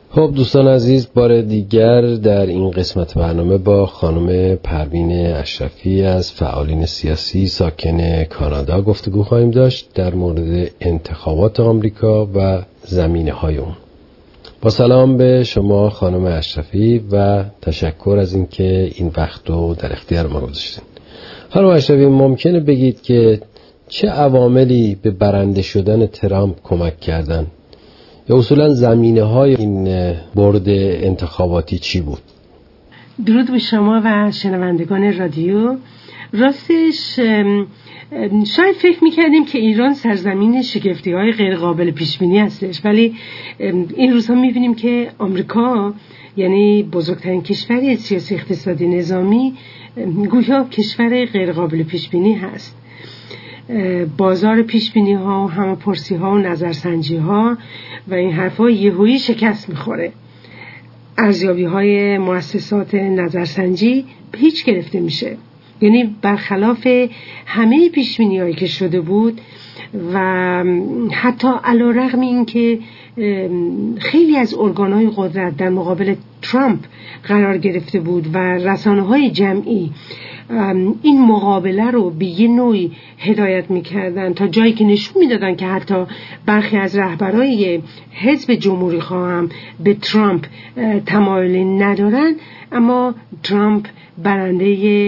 خب دوستان عزیز، بار دیگر در این قسمت برنامه با خانم پروین اشرفی از فعالین سیاسی ساکن کانادا گفتگو خواهیم داشت در مورد انتخابات آمریکا و زمینه‌های اون. با سلام به شما خانم اشرفی و تشکر از اینکه این وقت رو در اختیار ما گذاشتین. خانم اشرفی، ممکنه بگید که چه عواملی به برنده شدن ترامپ کمک کردن یا اصولا زمینه‌های این برد انتخاباتی چی بود؟ درود به شما و شنوندگان رادیو. راستش شاید فکر میکردیم که ایران سرزمین شگفتی‌های غیر قابل پیش بینی هستش، ولی این روزها میبینیم که آمریکا، یعنی بزرگترین کشور سیاسی اقتصادی نظامی، گویا کشور غیر قابل پیش بینی هست. بازار پیش بینی ها و همه‌پرسی ها و نظرسنجی ها و این حرفا یهویی شکست میخوره. ارزیابی های مؤسسات نظرسنجی به هیچ گرفته میشه، یعنی برخلاف همه پیش بینی هایی که شده بود و حتی علیرغم این که خیلی از ارگان‌های قدرت در مقابل ترامپ قرار گرفته بود و رسانه‌های جمعی این مقابله رو به یه نوعی هدایت میکردن تا جایی که نشون میدادن که حتی برخی از رهبرای حزب جمهوری خواه هم به ترامپ تمایلی ندارن، اما ترامپ برنده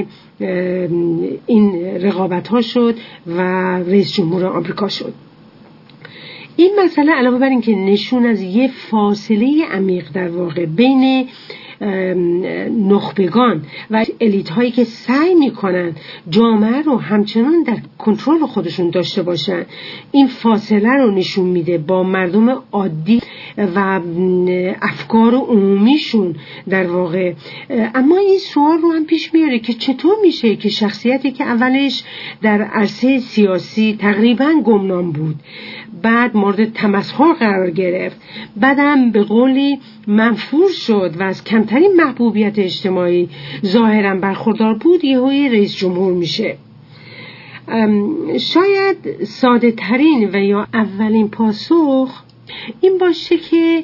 این رقابت ها شد و رئیس جمهور آمریکا شد. این مسئله علاوه بر این که نشون از یه فاصله عمیق در واقع بین نخبگان و الیت هایی که سعی میکنن جامعه رو همچنان در کنترل خودشون داشته باشن، این فاصله رو نشون میده با مردم عادی و افکار عمومیشون در واقع. اما این سوال رو هم پیش میاره که چطور میشه که شخصیتی که اولش در عرصه سیاسی تقریبا گمنام بود، بعد مورد تمسخر قرار گرفت، بعدم به قولی منفور شد و از کمترین محبوبیت اجتماعی ظاهرا برخوردار بود، یهویی رئیس جمهور میشه. شاید ساده ترین و یا اولین پاسخ این باشه که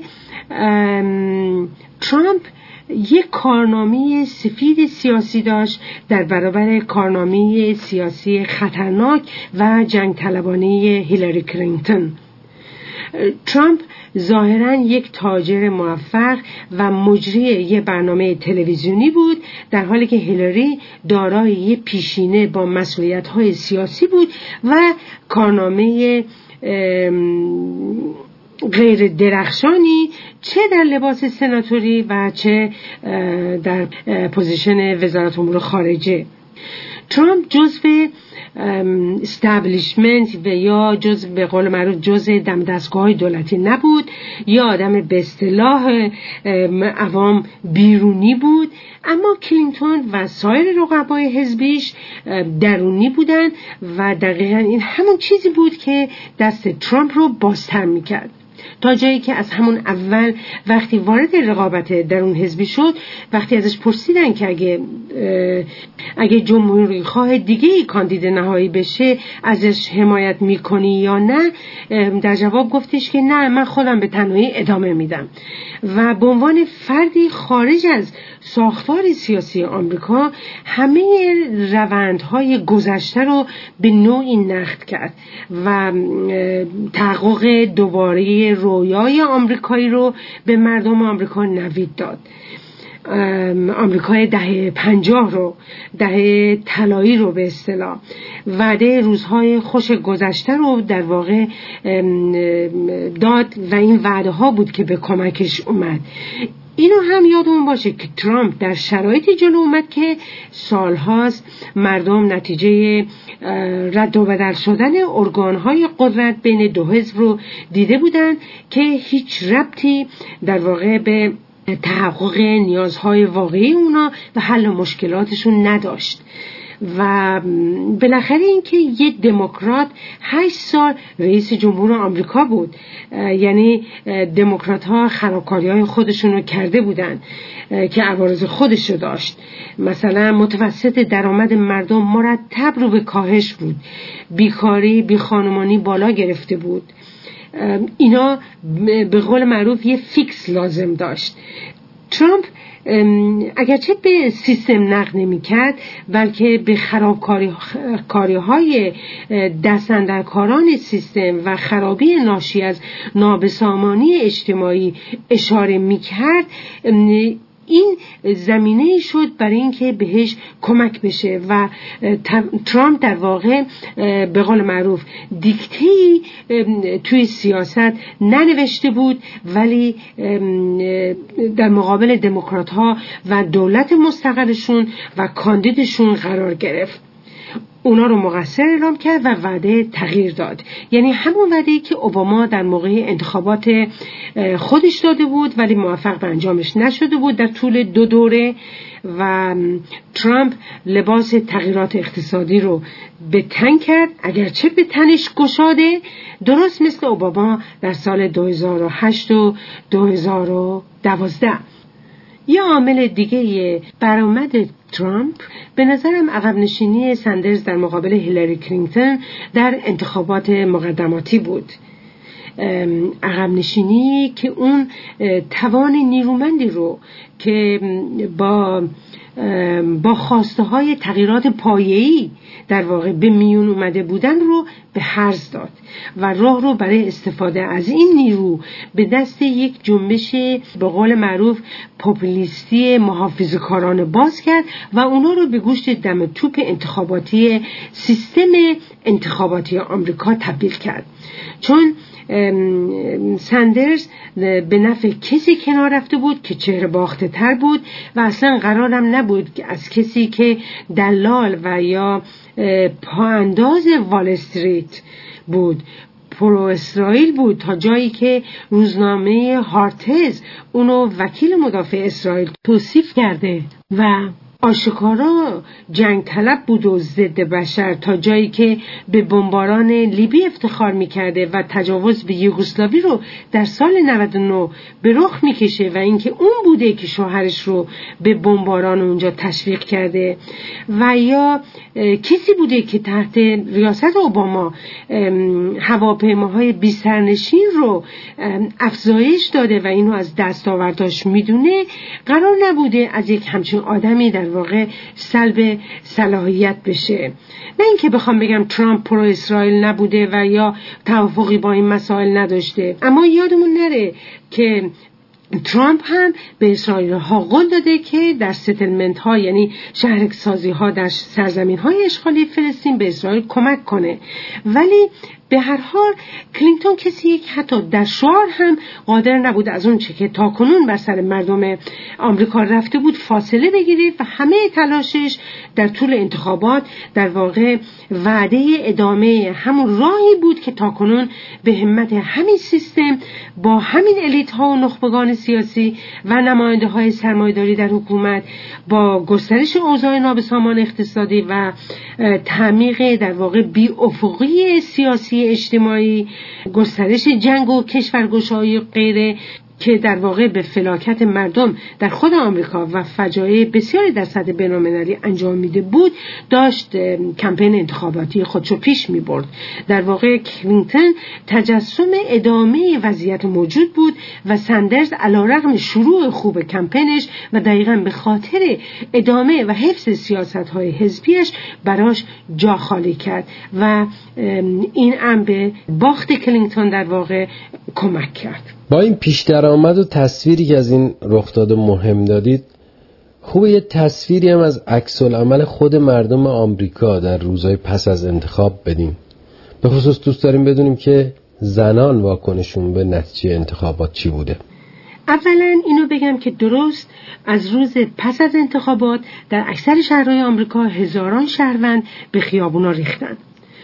ترامپ یک کارنامه سفید سیاسی داشت در برابر کارنامه سیاسی خطرناک و جنگ طلبانه هیلاری کلینتون. ترامپ ظاهراً یک تاجر موفق و مجری یک برنامه تلویزیونی بود، در حالی که هیلاری دارای یک پیشینه با مسئولیت‌های سیاسی بود و کارنامه غیر درخشانی، چه در لباس سناتوری و چه در پوزیشن وزارت امور خارجه. ترامپ جزو استابلیشمنت و یا جزو به قول معروف جزو دم دستگاه‌های دولتی نبود، یا آدم به اصطلاح عوام بیرونی بود، اما کلینتون و سایر رقبای حزبیش درونی بودن و دقیقاً این همون چیزی بود که دست ترامپ رو بازتر میکرد، تا جایی که از همون اول وقتی وارد رقابت درون حزبی شد، وقتی ازش پرسیدن که اگه جمهوری خواه دیگه کاندید نهایی بشه ازش حمایت میکنی یا نه، در جواب گفتش که نه، من خودم به تنهایی ادامه میدم و به عنوان فردی خارج از ساختار سیاسی آمریکا همه روندهای گذشته رو به نوعی نقد کرد و تحقق دوباره رویای آمریکایی رو به مردم آمریکا نوید داد. آمریکای دهه 50 رو، دهه طلایی رو به اصطلاح، وعده روزهای خوش گذشته رو در واقع داد و این وعده ها بود که به کمکش اومد. اینو هم یادمون باشه که ترامپ در شرایطی جلو اومد که سالهاست مردم نتیجه رد و بدل شدن ارگانهای قدرت بین دو حزب رو دیده بودن که هیچ ربطی در واقع به تحقق نیازهای واقعی اونا و حل مشکلاتشون نداشت. و بالاخره اینکه یه دموکرات 8 سال رئیس جمهور آمریکا بود، یعنی دموکرات ها خرابکاری های خودشون رو کرده بودن که عوارض خودش رو داشت. مثلا متوسط درآمد مردم مرتب رو به کاهش بود، بیکاری بی خانمانی بالا گرفته بود، اینا به قول معروف یه فیکس لازم داشت. ترامپ اگرچه به سیستم نقد نمی‌کرد بلکه به خرابکاری‌های دست‌اندرکاران سیستم و خرابی ناشی از نابسامانی اجتماعی اشاره می‌کرد، این زمینه شد برای اینکه بهش کمک بشه و ترامپ در واقع به قول معروف دیکته‌ای توی سیاست ننوشته بود، ولی در مقابل دموکرات‌ها و دولت مستقلشون و کاندیدشون قرار گرفت. اونا رو مقصر اعلام کرد و وعده تغییر داد، یعنی همون وعده‌ای که اوباما در موقع انتخابات خودش داده بود ولی موفق به انجامش نشده بود در طول 2 دوره. و ترامپ لباس تغییرات اقتصادی رو به تن کرد، اگرچه به تنش گشاده، درست مثل اوباما در سال 2008 و 2012. یه عامل دیگه برآمد ترامپ به نظرم عقب نشینی سندرز در مقابل هیلاری کلینتون در انتخابات مقدماتی بود. عقب نشینی که اون توان نیرومندی رو که با خواسته های تغییرات پایه‌ای در واقع به میون اومده بودن رو به هرز داد و راه رو برای استفاده از این نیرو به دست یک جنبش به قول معروف پاپولیستی محافظه‌کارانه باز کرد و اونا رو به گوشت دم توپ انتخاباتی سیستم انتخاباتی آمریکا تبدیل کرد. چون سندرز به نفع کسی کنار رفته بود که چهره باخته تر بود و اصلا قرارم نبود که از کسی که دلال و یا پاانداز وال استریت بود، پرو اسرائیل بود، تا جایی که روزنامه هارتز اونو وکیل مدافع اسرائیل توصیف کرده و آشکارا جنگ طلب بود و ضد بشر، تا جایی که به بمباران لیبی افتخار میکرده و تجاوز به یوگسلاوی رو در سال 99 به رخ میکشه و اینکه اون بوده که شوهرش رو به بمباران اونجا تشویق کرده، و یا کسی بوده که تحت ریاست اوباما هواپیماهای بی سرنشین رو افزایش داده و اینو از دستاورداش میدونه. قرار نبوده از یک همچین آدمی در واقع سلب صلاحیت بشه. نه اینکه بخوام بگم ترامپ پرو اسرائیل نبوده و یا توافقی با این مسائل نداشته، اما یادمون نره که ترامپ هم به اسرائیل ها قول داده که در ستلمنت ها، یعنی شهرسازی ها در سرزمین های اشغالی فلسطین، به اسرائیل کمک کنه. ولی به هر حال کلینتون کسی که حتی در شعار هم قادر نبود از اون چه که تاکنون بر سر مردم آمریکا رفته بود فاصله بگیره و همه تلاشش در طول انتخابات در واقع وعده ادامه همون راهی بود که تاکنون به همت همین سیستم با همین الیت ها و نخبگان سیاسی و نماینده های سرمایه‌داری در حکومت، با گسترش اوضاع نابسامان اقتصادی و تعمیق در واقع بی افقی سیاسی اجتماعی، گسترش جنگ و کشورگشایی و غیره، که در واقع به فلاکت مردم در خود آمریکا و فجایع بسیاری در سطح بین‌المللی انجام میده بود، داشت کمپین انتخاباتی خودشو پیش میبرد. در واقع کلینتون تجسم ادامه وضعیت موجود بود و سندرز علیرغم شروع خوب کمپینش و دقیقاً به خاطر ادامه و حفظ سیاست‌های حزبیش براش جا خالی کرد و این هم به باخت کلینتون در واقع کمک کرد. با این پیش درآمد و تصویری که از این رخداد مهم دادید، خوبه یه تصویری هم از عکس العمل خود مردم آمریکا در روزهای پس از انتخاب بدیم. به خصوص دوست داریم بدونیم که زنان واکنشون به نتیجه انتخابات چی بوده. اولا اینو بگم که درست از روز پس از انتخابات در اکثر شهرهای آمریکا هزاران شهروند به خیابونا ریختن.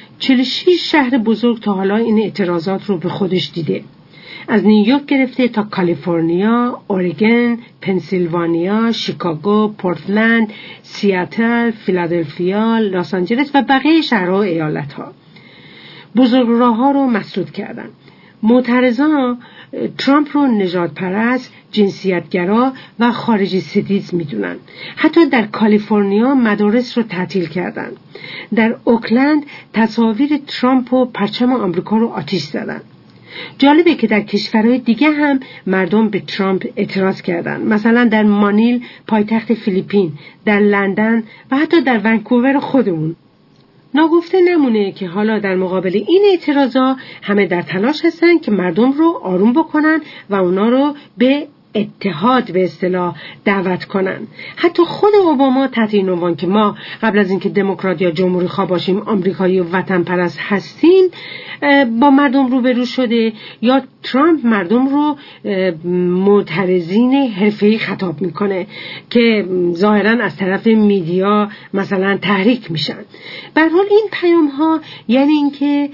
46 شهر بزرگ تا حالا این اعتراضات رو به خودش دیده، از نیویورک گرفته تا کالیفرنیا، اورگن، پنسیلوانیا، شیکاگو، پورتلند، سیاتل، فیلادلفیا، لس آنجلس و بقیه شهرها و ایالتها. بزرگراه‌ها رو مسدود کردن. معترضان ترامپ رو نژاد پرست، جنسیتگرا و خارجی ستیز میدونن. حتی در کالیفرنیا مدارس رو تعطیل کردن. در اوکلند تصاویر ترامپ و پرچم آمریکا رو آتش زدن. جالبه که در کشورهای دیگه هم مردم به ترامپ اعتراض کردن، مثلا در مانیل پایتخت فیلیپین، در لندن و حتی در ونکوور خودمون. ناگفته نمونه که حالا در مقابل این اعتراضا همه در تلاش هستن که مردم رو آروم بکنن و اونا رو به اتحاد به اصطلاح دعوت کنن. حتی خود اوباما تحت این عنوان که ما قبل از اینکه دموکرات یا جمهوری خواه باشیم آمریکایی و وطن پرست هستیم با مردم روبرو شده، یا ترامپ مردم رو معترضین حرفه‌ای خطاب میکنه که ظاهراً از طرف میدیا مثلا تحریک میشن. به هر حال این پیام ها یعنی اینکه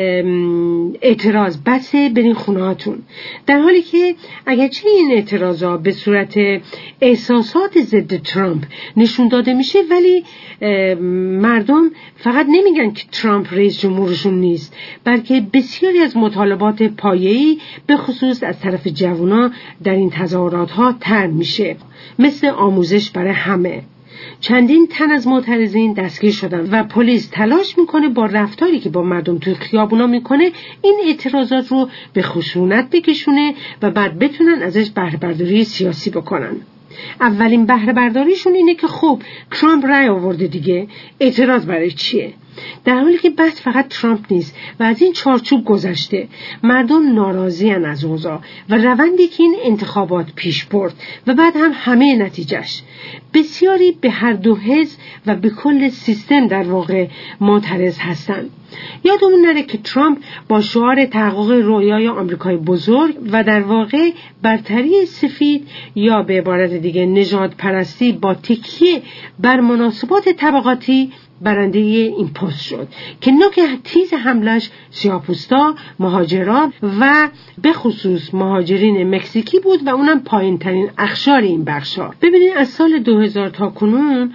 اعتراض بسه برین خونهاتون، در حالی که اگرچه این اعتراضا به صورت احساسات ضد ترامپ نشون داده میشه، ولی مردم فقط نمیگن که ترامپ رئیس جمهورشون نیست، بلکه بسیاری از مطالبات پایه‌ای به خصوص از طرف جوونا در این تظاهرات ها طرح میشه، مثل آموزش برای همه. چندین تن از معترضین دستگیر شدن و پلیس تلاش میکنه با رفتاری که با مردم توی خیابونا میکنه این اعتراضات رو به خشونت بکشونه و بعد بتونن ازش بهره برداری سیاسی بکنن. اولین بهره برداریشون اینه که خب ترامپ رای آورده دیگه، اعتراض برای چیه؟ در حالی که بحث فقط ترامپ نیست و از این چارچوب گذشته. مردم ناراضی ان از اوضاع و روندی که این انتخابات پیش برد و بعد هم همه نتیجهش. بسیاری به هر دو حزب و به کل سیستم در واقع معترض هستند. یادمون نره که ترامپ با شعار تحقق رویای آمریکای بزرگ و در واقع برتری سفید یا به عبارت دیگه نژاد پرستی با تکیه بر مناسبات طبقاتی برنده این پست شد که نوک تیز حملش سیاه‌پوستا، مهاجران و به خصوص مهاجرین مکزیکی بود و اونم پایین ترین اقشار این بخشا. ببینید از سال 2000 تا کنون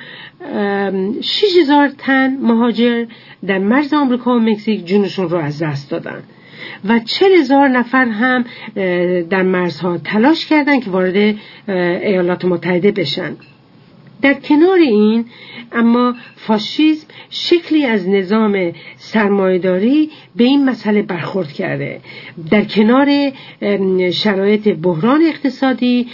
6000 تن مهاجر در مرز آمریکا و مکزیک جونشون رو از دست دادن و 40,000 نفر هم در مرزها تلاش کردن که وارد ایالات متحده بشن. در کنار این اما فاشیسم شکلی از نظام سرمایه‌داری به این مسئله برخورد کرده. در کنار شرایط بحران اقتصادی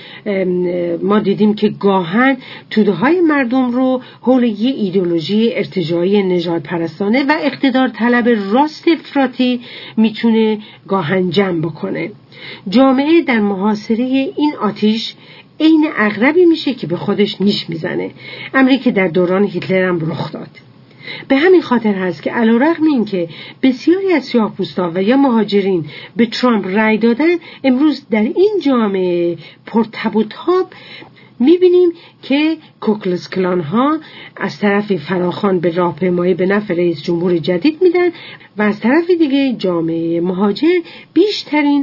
ما دیدیم که گاهن توده‌های مردم رو حول یه ایدئولوژی ارتجاعی نژادپرستانه و اقتدار طلب راست افراطی میتونه گاهن جمع بکنه. جامعه در محاصره این آتش این عقربی میشه که به خودش نیش میزنه، امری که در دوران هیتلر هم رخ داد. به همین خاطر هست که علیرغم این که بسیاری از سیاه‌پوستا و یا مهاجرین به ترامپ رای دادن، امروز در این جامعه پرتب و تاب میبینیم که کوکلس کلان ها از طرف فراخوان به راهپیمایی به نفع رئیس جمهور جدید میدن و از طرف دیگه جامعه مهاجر بیشترین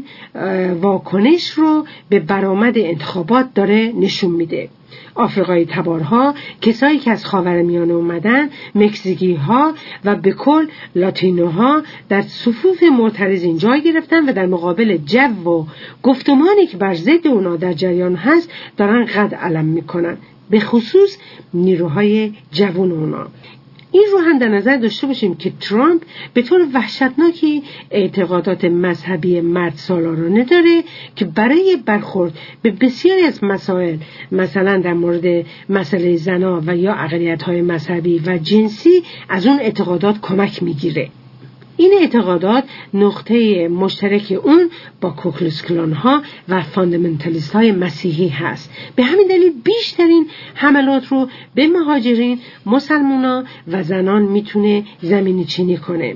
واکنش رو به برآمد انتخابات داره نشون میده. آفریقایی تبارها، کسایی که از خاورمیانه اومدن، مکزیکی ها و به کل لاتینوها در صفوف معترضین جای گرفتن و در مقابل جو و گفتمانی که بر ضد اونا در جریان هست دارن قد علم میکنن، به خصوص نیروهای جوان اونا. این رو هم در نظر داشته باشیم که ترامپ به طور وحشتناکی اعتقادات مذهبی مرد سالارانه داره که برای برخورد به بسیاری از مسائل، مثلا در مورد مسئله زنا و یا اقلیت‌های مذهبی و جنسی، از اون اعتقادات کمک میگیره. این اعتقادات نقطه مشترک اون با کوکلوس کلان ها و فاندامنتالیست های مسیحی هست. به همین دلیل بیشترین حملات رو به مهاجرین، مسلمانا و زنان میتونه زمینی چینی کنه.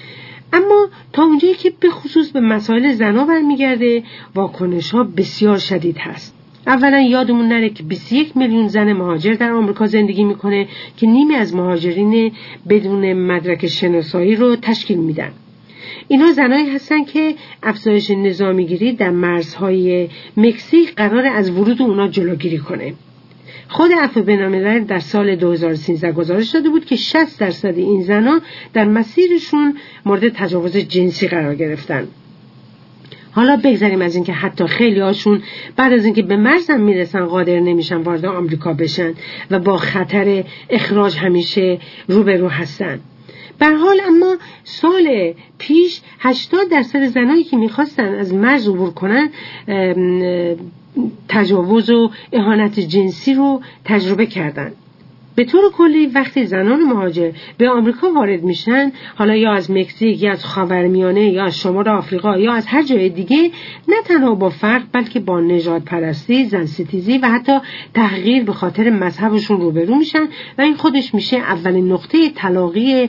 اما تا اونجایی که به خصوص به مسائل زنا برمیگرده، واکنش ها بسیار شدید هست. اولا یادمون نره که 21 میلیون زن مهاجر در آمریکا زندگی میکنه که نیمی از مهاجرین بدون مدرک شناسایی رو تشکیل میدن. اینا زنایی هستن که افزایش نظامیگیری در مرزهای مکزیک قراره از ورود اونا جلوگیری کنه. خود عفو بین‌الملل در سال 2013 گزارش داده بود که 60% این زنا در مسیرشون مورد تجاوز جنسی قرار گرفتن. حالا بگذاریم از این که حتی خیلی هاشون بعد از اینکه به مرزم میرسن قادر نمیشن وارد آمریکا بشن و با خطر اخراج همیشه روبرو هستن. به هر حال اما سال پیش 80% زنایی که میخواستن از مرز عبور کنن تجاوز و اهانت جنسی رو تجربه کردن. به طور کلی وقتی زنان مهاجر به آمریکا وارد میشن، حالا یا از مکزیک یا از خاورمیانه یا از شمال آفریقا یا از هر جای دیگه، نه تنها با فقر بلکه با نژاد پرستی، زن ستیزی و حتی تحقیر به خاطر مذهبشون روبرو میشن و این خودش میشه اولین نقطه تلاقی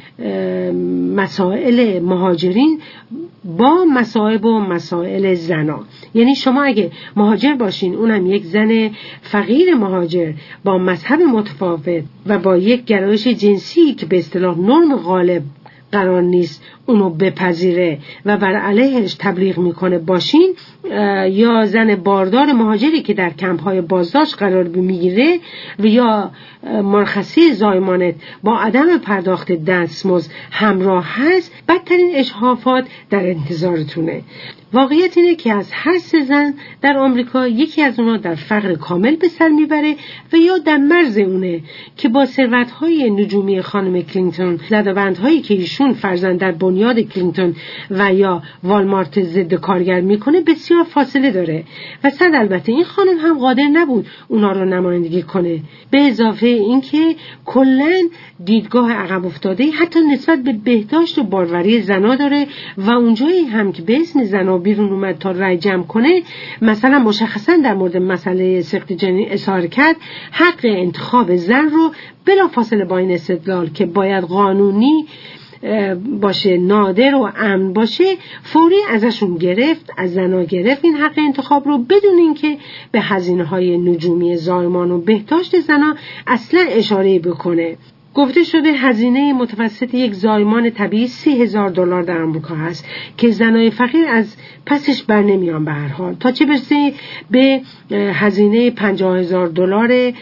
مسائل مهاجرین با مصائب و مسائل زنا. یعنی شما اگه مهاجر باشین، اونم یک زن فقیر مهاجر با مذهب متفاوت و با یک گرایش جنسی که به اصطلاح نرم غالب قرار نیست اونو بپذیره و بر علیهش تبلیغ میکنه باشین، یا زن باردار مهاجری که در کمپ‌های بازداشت قرار میگیره و یا مرخصی زایمانت با عدم پرداخت دستمزد همراه هست، بدترین اجحافات در انتظارتونه. واقعیت اینه که از هر 3 زن در آمریکا یکی از اونا در فقر کامل به سر میبره و یا در مرز اونه که با ثروت‌های نجومی خانم کلینتون، زدبندهایی که ایشون فرزند در بنیاد کلینتون و یا والمارت ضد کارگر میکنه بسیار فاصله داره و صد البته این خانم هم قادر نبود اونا رو نمایندگی کنه. به اضافه اینکه کلاً دیدگاه عقب افتاده حتی نسبت به بهداشت و باروری زنا داره و اونجایی هم که به اسم زنا بیرون اومد تا رای جمع کنه، مثلا مشخصا در مورد مسئله سقط جنین اظهار کرد حق انتخاب زن رو بلافاصله با این استدلال که باید قانونی باشه، نادر و امن باشه، فوری ازشون گرفت، از زنا گرفت این حق انتخاب رو بدون اینکه به هزینه‌های نجومی زایمان و بهداشت زنا اصلا اشاره بکنه. گفته شده هزینه متوسط یک زایمان طبیعی $30,000 در آمریکا هست که زنای فقیر از پسش بر نمیان به هر حال، تا چه برسه به هزینه $50,000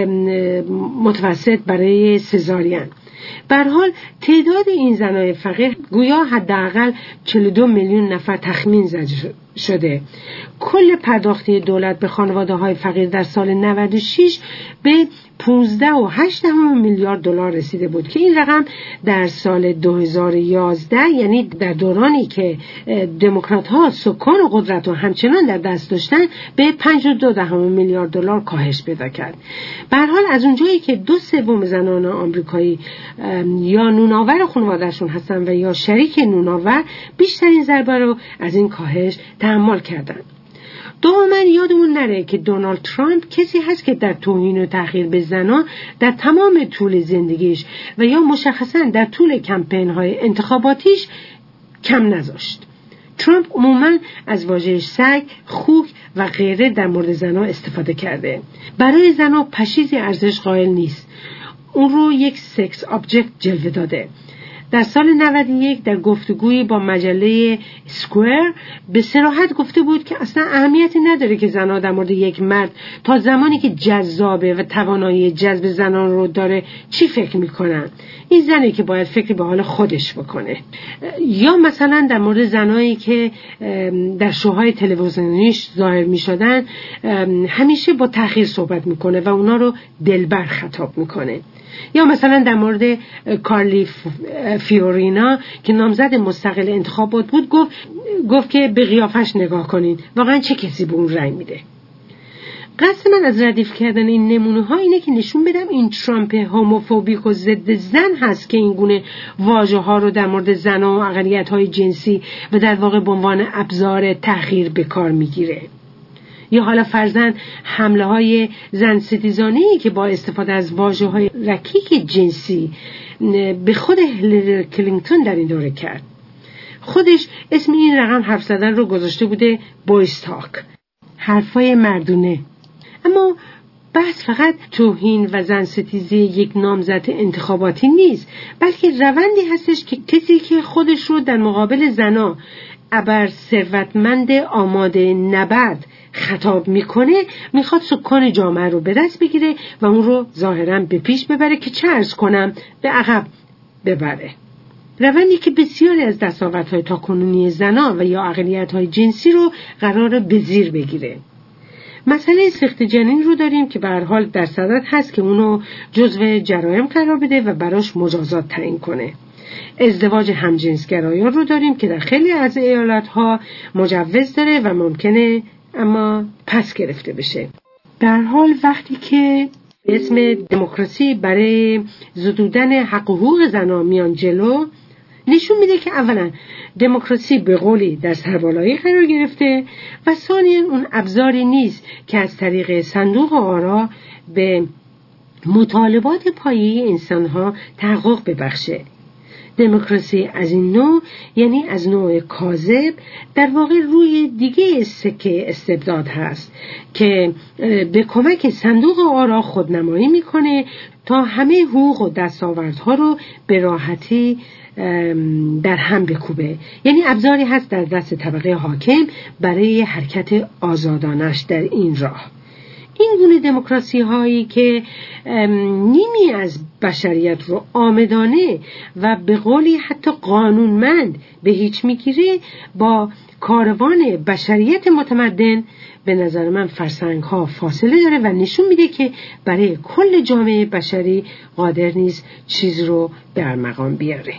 متوسط برای سزارین. به هر حال تعداد این زنای فقیر گویا حداقل 42 میلیون نفر تخمین زده شده. کل پرداختی دولت به خانواده‌های فقیر در سال 96 به 15.8 میلیارد دلار رسیده بود که این رقم در سال 2011، یعنی در دورانی که دموکرات‌ها سکان و قدرت رو همچنان در دست داشتن، به 5.2 میلیارد دلار کاهش پیدا کرد. به هر حال از اونجایی که 2/3 زنان آمریکایی یا نونآور خانواده‌شون هستن و یا شریک نونآور، بیشترین ضربه رو از این کاهش تحمل کردن. دوما یادمون نره که دونالد ترامپ کسی هست که در توهین و تحقیر به زنان در تمام طول زندگیش و یا مشخصا در طول کمپین‌های انتخاباتیش کم نذاشت. ترامپ عموما از واژه سگ، خوک و غیره در مورد زنان استفاده کرده. برای زنان پشیزی ارزش قائل نیست. اون رو یک سکس آبجکت جلوه داده. در سال 91 در گفتگویی با مجله سکوئر به صراحت گفته بود که اصلا اهمیتی نداره که زنها در مورد یک مرد تا زمانی که جذابه و توانایی جذب زنان رو داره چی فکر میکنن. این زنی که باید فکر به حال خودش بکنه. یا مثلا در مورد زنایی که در شوهای تلویزیونیش ظاهر میشدن همیشه با تحقیر صحبت میکنه و اونا رو دلبر خطاب میکنه. یا مثلا در مورد کارلی فیورینا که نامزد مستقل انتخابات بود گفت که به قیافش نگاه کنین، واقعا چه کسی به اون رأی میده. قصد من از ردیف کردن این نمونه ها اینه که نشون بدم این ترامپ هوموفوبیک و ضد زن هست که این گونه واژه ها رو در مورد زنان و اقلیت های جنسی و در واقع به عنوان ابزار تحقیر به کار میگیره. یا حالا فرضاً حمله های زن ستیزانه‌ای که با استفاده از واژه‌های رکیک جنسی به خود هیلاری کلینتون در این دوره کرد. خودش اسم این رقم حرف زدن رو گذاشته بوده بویز تاک، حرفای مردونه. اما بحث فقط توهین و زن ستیزی یک نامزد انتخاباتی نیست، بلکه روندی هستش که کسی که خودش رو در مقابل زنا ابر ثروتمند آماده نبرد خطاب میکنه، میخواد سکان جامعه رو به دست بگیره و اون رو ظاهراً به پیش ببره که چه عرض کنم به عقب ببره. روندی که بسیاری از دستاوردهای تاکنونی زنا و یا اقلیت‌های جنسی رو قراره به زیر بگیره. مسئله سقط جنین رو داریم که به هر حال در صدد هست که اونو جزو جرایم قرار بده و براش مجازات تعیین کنه. ازدواج همجنسگرایان رو داریم که در خیلی از ایالت‌ها مجوز داره و ممکنه اما پس گرفته بشه. در حال وقتی که اسم دموکراسی برای زدودن حق و حقوق زنان میان جلو، نشون میده که اولا دموکراسی به قولی در سربالایی قرار گرفته و ثانیاً اون ابزاری نیست که از طریق صندوق آرا به مطالبات پایه‌ای انسانها تحقق ببخشه. دموکراسی از این نوع، یعنی از نوع کاذب، در واقع روی دیگه سکه استبداد هست که به کمک صندوق آرا خودنمایی میکنه تا همه حقوق و دستاوردها رو به راحتی در هم بکوبه. یعنی ابزاری هست در دست طبقه حاکم برای حرکت آزادانش در این راه. این گونه دموکراسی هایی که نیمی از بشریت رو آمدانه و به قولی حتی قانونمند به هیچ میگیره، با کاروان بشریت متمدن به نظر من فرسنگ ها فاصله داره و نشون میده که برای کل جامعه بشری قادر نیست چیز رو در مقام بیاره.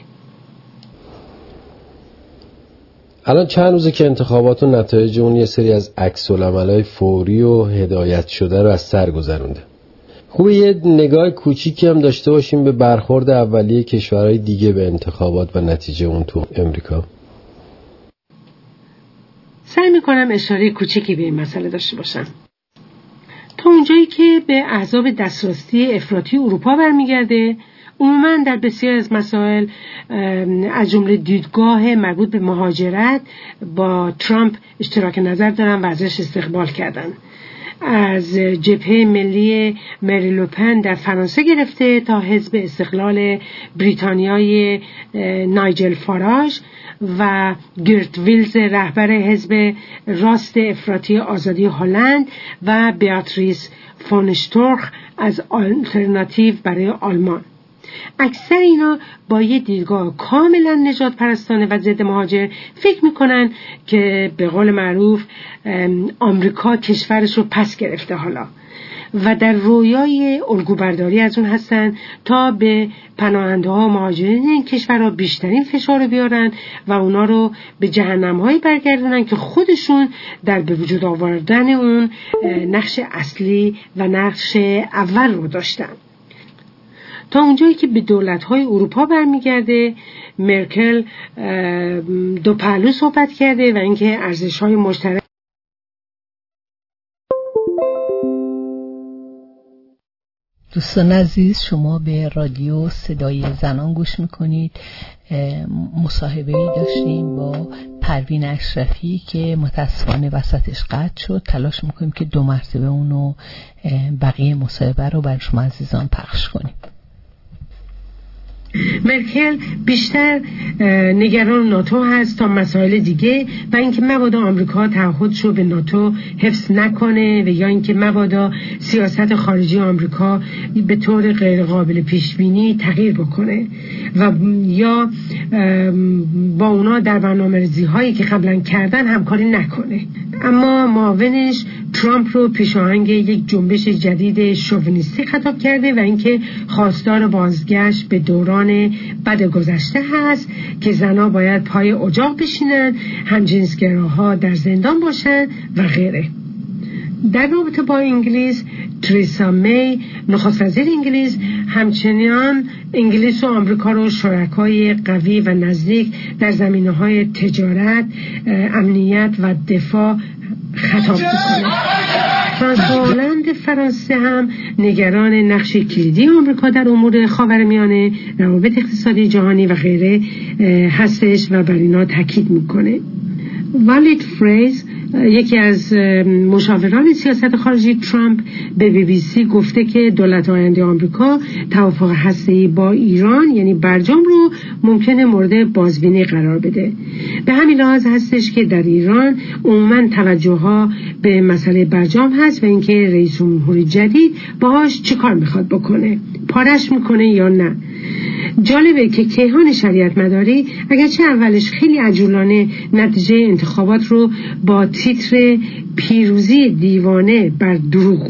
الان چند روزه که انتخابات و نتایج اون یه سری از عکس‌العمل‌های فوری و هدایت شده رو از سر گذرونده. خوبه یه نگاه کوچیکی هم داشته باشیم به برخورد اولیه کشورهای دیگه به انتخابات و نتیجه اون تو امریکا. سعی میکنم اشاره کوچیکی به این مسئله داشته باشم. تا اونجایی که به احزاب دستراستی افراطی اروپا برمیگرده، عموماً در بسیار از مسائل از جمله دیدگاه مربوط به مهاجرت با ترامپ اشتراک نظر دارن و ازش استقبال کردن. از جبهه ملی مری لوپن در فرانسه گرفته تا حزب استقلال بریتانیای نایجل فاراژ و گرت ویلز رهبر حزب راست افراطی آزادی هلند و بیاتریس فون شتورخ از آلترناتیو برای آلمان. اکثر اینا با یه دیدگاه کاملا نجات پرستانه و ضد مهاجر فکر میکنن که به قول معروف آمریکا کشورش رو پس گرفته حالا و در رویای الگوبرداری از اون هستن تا به پناهنده ها و مهاجرین این کشورها بیشترین فشار بیارن و اونا رو به جهنم‌هایی برگردونن که خودشون در به وجود آوردن اون نقش اصلی و نقش اول رو داشتن. تا اونجایی که به دولت‌های اروپا برمیگرده، مرکل دو پهلو صحبت کرده و اینکه ارزش‌های مشترک. دوستان عزیز، شما به رادیو صدای زنان گوش میکنید. مصاحبه‌ای داشتیم با پروین اشرفی که متاسفانه وسطش قطع شد. تلاش میکنیم که 2 مرتبه اونو بقیه مصاحبه رو برای شما عزیزان پخش کنیم. مرکل بیشتر نگران ناتو هست تا مسائل دیگه و اینکه مبادا آمریکا تعهدش رو به ناتو حفظ نکنه و یا اینکه مبادا سیاست خارجی آمریکا به طور غیر قابل پیش بینی تغییر بکنه و یا با اونا در برنامه‌ریزی هایی که قبلا کردن همکاری نکنه. اما معاونش ترامپ رو پیشاهنگ یک جنبش جدید شوونیستی خطاب کرده و اینکه خواستار بازگشت به دوران بد گذشته هست که زنها باید پای اجاق بشینن، همجنسگراها در زندان باشن و غیره. در رابطه با انگلیس، تریسا می نخست وزیر انگلیس همچنان انگلیس و آمریکا رو شرکای قوی و نزدیک در زمینه‌های تجارت، امنیت و دفاع خطاب می‌کنه. فرانسوا هلند فرانسه هم نگران نقش کلیدی آمریکا در امور خاورمیانه، روابط اقتصادی جهانی و غیره هستش و بر اینا تاکید میکنه. والید فریز، یکی از مشاوران سیاست خارجی ترامپ، به BBC گفته که دولت آینده آمریکا توافق هسته‌ای با ایران یعنی برجام رو ممکنه مورد بازبینی قرار بده. به همین لحاظ هستش که در ایران عموماً توجه‌ها به مسئله برجام هست و اینکه رئیس جمهور جدید باهاش چه کار میخواد بکنه، پارش میکنه یا نه. جالبه که کیهان شریعت مداری اگرچه اولش خیلی عجولانه نتیجه انتخابات رو با تیتر پیروزی دیوانه بر دروغگو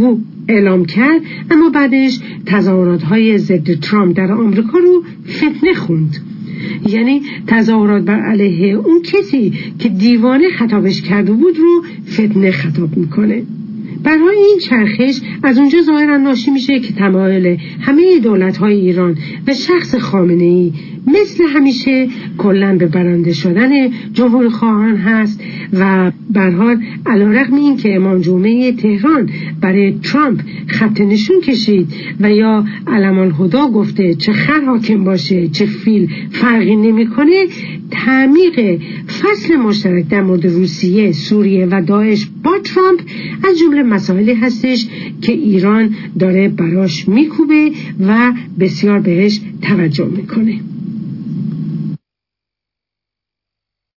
اعلام کرد، اما بعدش تظاهرات‌های ضد ترامپ در آمریکا رو فتنه خوند. یعنی تظاهرات بر علیه اون کسی که دیوانه خطابش کرده بود رو فتنه خطاب میکنه. برای این چرخش از اونجا ظاهرا ناشی میشه که تمایل همه دولت‌های ایران و شخص خامنه‌ای مثل همیشه کلاً به برنده شدن جمهوری خواهان هست و به هر حال علیرغم این که امام جمعه تهران برای ترامپ خط نشون کشید و یا علم‌الهدی گفته چه خر حاکم باشه چه فیل فرقی نمیکنه، تعمیق فصل مشترک در مورد روسیه، سوریه و داعش با ترامپ از جمله مسائلی هستش که ایران داره براش میکوبه و بسیار بهش توجه میکنه.